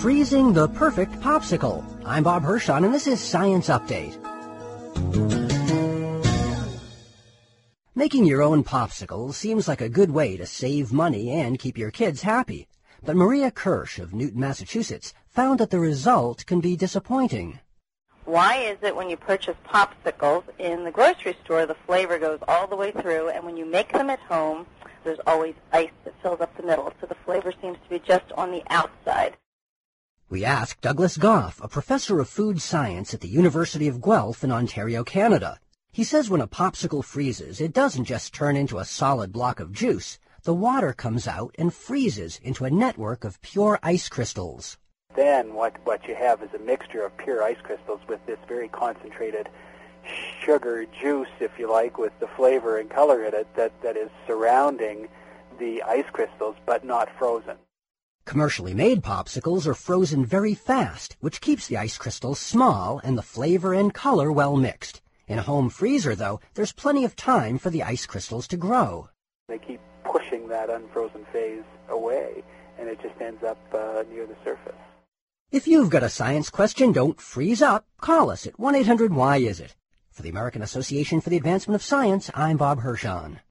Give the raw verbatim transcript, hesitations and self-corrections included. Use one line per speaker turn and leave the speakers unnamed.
Freezing the perfect popsicle. I'm Bob Hirschon, and this is Science Update. Making your own popsicles seems like a good way to save money and keep your kids happy. But Maria Kirsch of Newton, Massachusetts, found that the result can be disappointing.
Why is it when you purchase popsicles in the grocery store, the flavor goes all the way through, and when you make them at home, there's always ice that fills up the middle, so the flavor seems to be just on the outside?
We asked Douglas Goff, a professor of food science at the University of Guelph in Ontario, Canada. He says when a popsicle freezes, it doesn't just turn into a solid block of juice. The water comes out and freezes into a network of pure ice crystals.
Then what, what you have is a mixture of pure ice crystals with this very concentrated sugar juice, if you like, with the flavor and color in it that, that is surrounding the ice crystals but not frozen.
Commercially made popsicles are frozen very fast, which keeps the ice crystals small and the flavor and color well mixed. In a home freezer, though, there's plenty of time for the ice crystals to grow.
They keep pushing that unfrozen phase away, and it just ends up uh, near the surface.
If you've got a science question, don't freeze up. Call us at one eight hundred why is it. For the American Association for the Advancement of Science, I'm Bob Hirschon.